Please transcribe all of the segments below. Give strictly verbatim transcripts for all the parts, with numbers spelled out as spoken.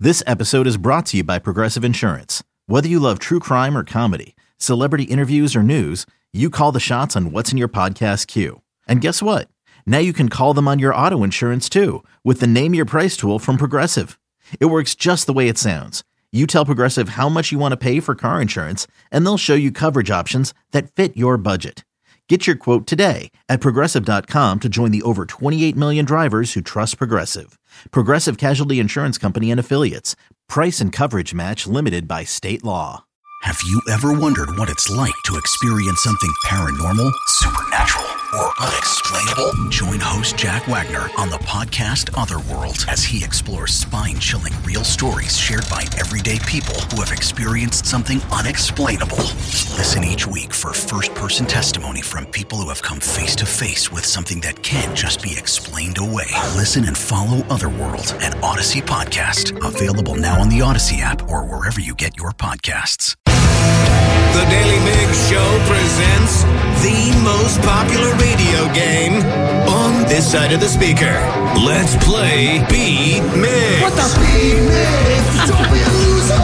This episode is brought to you by Progressive Insurance. Whether you love true crime or comedy, celebrity interviews or news, you call the shots on what's in your podcast queue. And guess what? Now you can call them on your auto insurance too with the Name Your Price tool from Progressive. It works just the way it sounds. You tell Progressive how much you want to pay for car insurance, and they'll show you coverage options that fit your budget. Get your quote today at Progressive dot com to join the over twenty-eight million drivers who trust Progressive. Progressive Casualty Insurance Company and Affiliates. Price and coverage match limited by state law. Have you ever wondered what it's like to experience something paranormal, supernatural, or unexplainable? Join host Jack Wagner on the podcast Otherworld as he explores spine-chilling real stories shared by everyday people who have experienced something unexplainable. Listen each week for first-person testimony from people who have come face-to-face with something that can't just be explained away. Listen and follow Otherworld, an Odyssey podcast. Available now on the Odyssey app or wherever you get your podcasts. The Daily Big Show presents the most popular radio game on this side of the speaker. Let's play Beat Mix. What the? Beat Mix. Don't be a loser.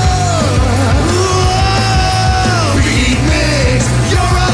Whoa. Beat Mix. You're a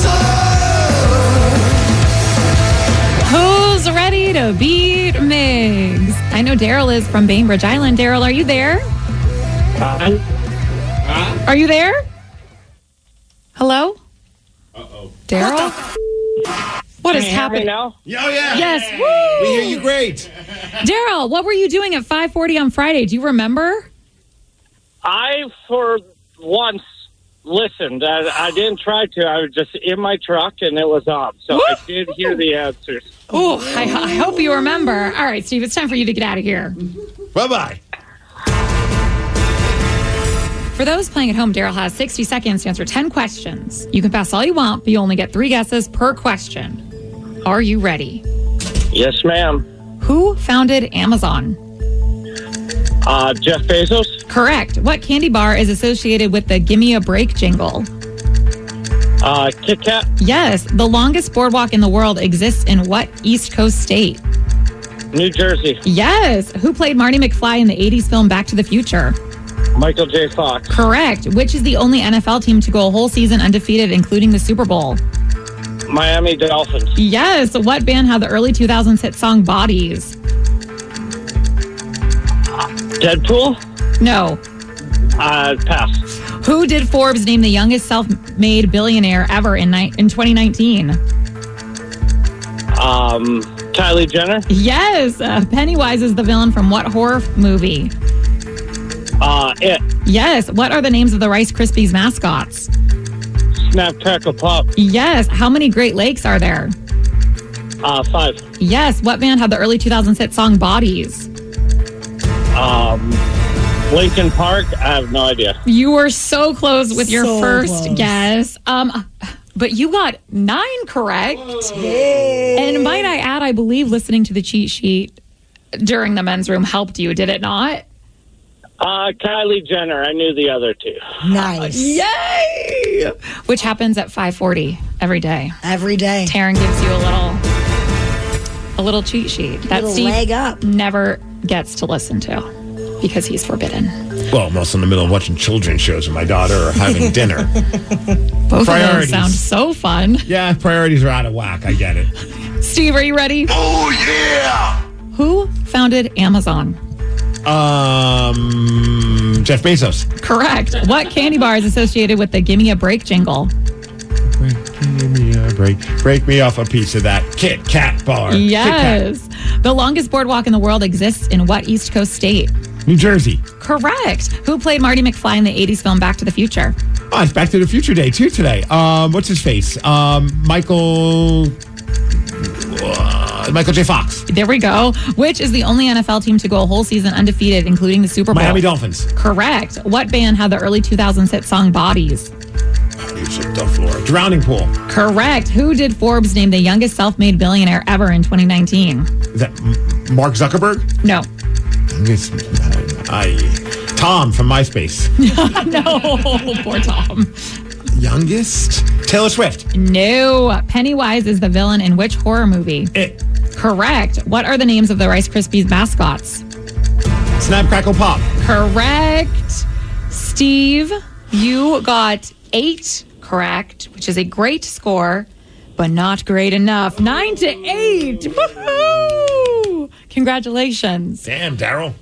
loser. Who's ready to beat Migs? I know Daryl is from Bainbridge Island. Daryl, are you there? Uh, Are you there? Hello? Uh-oh. Daryl? What is happening now? Oh, yeah. Yes. Woo! We hear you great. Daryl, what were you doing at five forty on Friday? Do you remember? I, for once, listened. I, I didn't try to. I was just in my truck, and it was on. So Woo! I did hear the answers. Oh, I, I hope you remember. All right, Steve, it's time for you to get out of here. Bye-bye. For those playing at home, Daryl has sixty seconds to answer ten questions. You can pass all you want, but you only get three guesses per question. Are you ready? Yes, ma'am. Who founded Amazon? Uh, Jeff Bezos? Correct. What candy bar is associated with the Gimme a Break jingle? Uh, Kit Kat? Yes. The longest boardwalk in the world exists in what East Coast state? New Jersey? Yes. Who played Marty McFly in the eighties film Back to the Future? Michael J. Fox? Correct. Which is the only N F L team to go a whole season undefeated, including the Super Bowl? Miami Dolphins? Yes. What band had the early two thousands hit song Bodies? Deadpool? No. Uh, pass. Who did Forbes name the youngest self-made billionaire ever in ni- in twenty nineteen? Um, Kylie Jenner? Yes. Uh, Pennywise is the villain from what horror movie? Uh, It. Yes. What are the names of the Rice Krispies mascots? Snap, Crackle, Pop? Yes. How many Great Lakes are there? Uh, five. Yes. What band had the early two thousands hit song Bodies? Um, Lincoln Park? I have no idea. You were so close with your So first close. guess. Um, but you got nine correct. And might I add, I believe listening to the cheat sheet during the men's room helped you, did it not? Uh, Kylie Jenner. I knew the other two. Nice. Yay! Which happens at five forty every day. Every day. Taryn gives you a little a little cheat sheet that Little Steve leg up. never gets to listen to because he's forbidden. Well, I'm also in the middle of watching children's shows with my daughter or having dinner. Both Priorities. of those sound so fun. Yeah, priorities are out of whack. I get it. Steve, are you ready? Oh, yeah. Who founded Amazon? Um, Jeff Bezos. Correct. What candy bar is associated with the Gimme a Break jingle? Break, give me a break. Break me off a piece of that Kit Kat bar. Yes. The longest boardwalk in the world exists in what East Coast state? Kit Kat. New Jersey. Correct. Who played Marty McFly in the eighties film Back to the Future? Oh, it's Back to the Future Day, too, today. Um, what's his face? Um, Michael... Uh, Michael J. Fox. There we go. Which is the only N F L team to go a whole season undefeated, including the Super Bowl? Miami Dolphins. Correct. What band had the early two thousands hit song Bodies? Music, the floor. Drowning Pool. Correct. Who did Forbes name the youngest self-made billionaire ever in twenty nineteen? Is that M- Mark Zuckerberg? No. It's, I, Tom from MySpace. No. Poor Tom. Youngest? Taylor Swift. No. Pennywise is the villain in which horror movie? It. Correct. What are the names of the Rice Krispies mascots? Snap, crackle, pop. Correct. Steve, you got eight correct, which is a great score, but not great enough. Nine to eight. Woohoo! Congratulations. Damn, Daryl.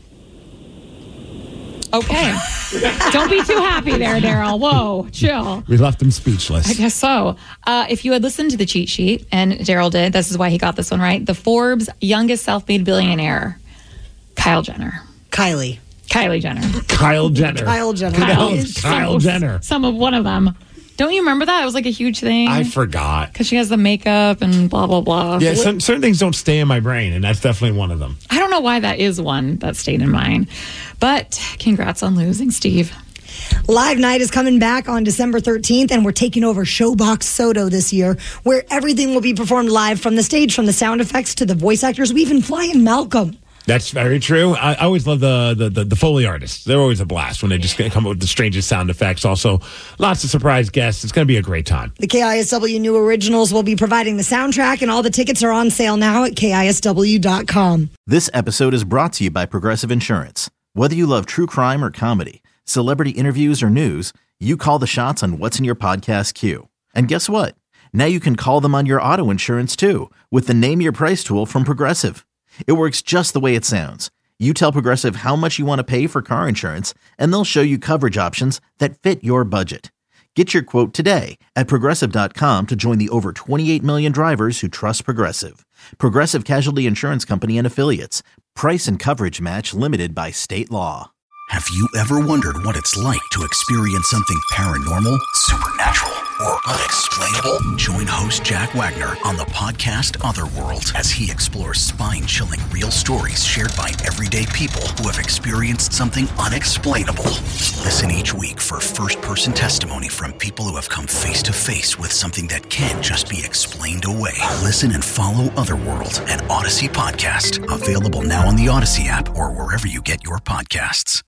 Okay. Don't be too happy there, Daryl. Whoa, chill. We left him speechless. I guess so. Uh, if you had listened to the cheat sheet, and Daryl did, this is why he got this one right. The Forbes youngest self-made billionaire, Kyle Jenner. Kylie. Kylie Jenner. Kyle Jenner. Kyle Jenner. Kyle, Is Kyle some, Jenner. Some of one of them. Don't you remember that? It was like a huge thing. I forgot. Because she has the makeup and blah, blah, blah. Yeah, some, certain things don't stay in my brain, and that's definitely one of them. I don't know why that is one that stayed in mine. But congrats on losing, Steve. Live Night is coming back on December thirteenth, and we're taking over Showbox Soto this year, where everything will be performed live from the stage, from the sound effects to the voice actors. We even fly in Malcolm. That's very true. I, I always love the, the, the, the Foley artists. They're always a blast when they just come up with the strangest sound effects. Also, lots of surprise guests. It's going to be a great time. The K I S W New Originals will be providing the soundtrack, and all the tickets are on sale now at K I S W dot com. This episode is brought to you by Progressive Insurance. Whether you love true crime or comedy, celebrity interviews or news, you call the shots on what's in your podcast queue. And guess what? Now you can call them on your auto insurance too with the Name Your Price tool from Progressive. It works just the way it sounds. You tell Progressive how much you want to pay for car insurance, and they'll show you coverage options that fit your budget. Get your quote today at Progressive dot com to join the over twenty-eight million drivers who trust Progressive. Progressive Casualty Insurance Company and Affiliates. Price and coverage match limited by state law. Have you ever wondered what it's like to experience something paranormal, supernatural, or unexplainable? Join host Jack Wagner on the podcast Otherworld as he explores spine-chilling real stories shared by everyday people who have experienced something unexplainable. Listen each week for first-person testimony from people who have come face-to-face with something that can't just be explained away. Listen and follow Otherworld, an Odyssey podcast. Available now on the Odyssey app or wherever you get your podcasts.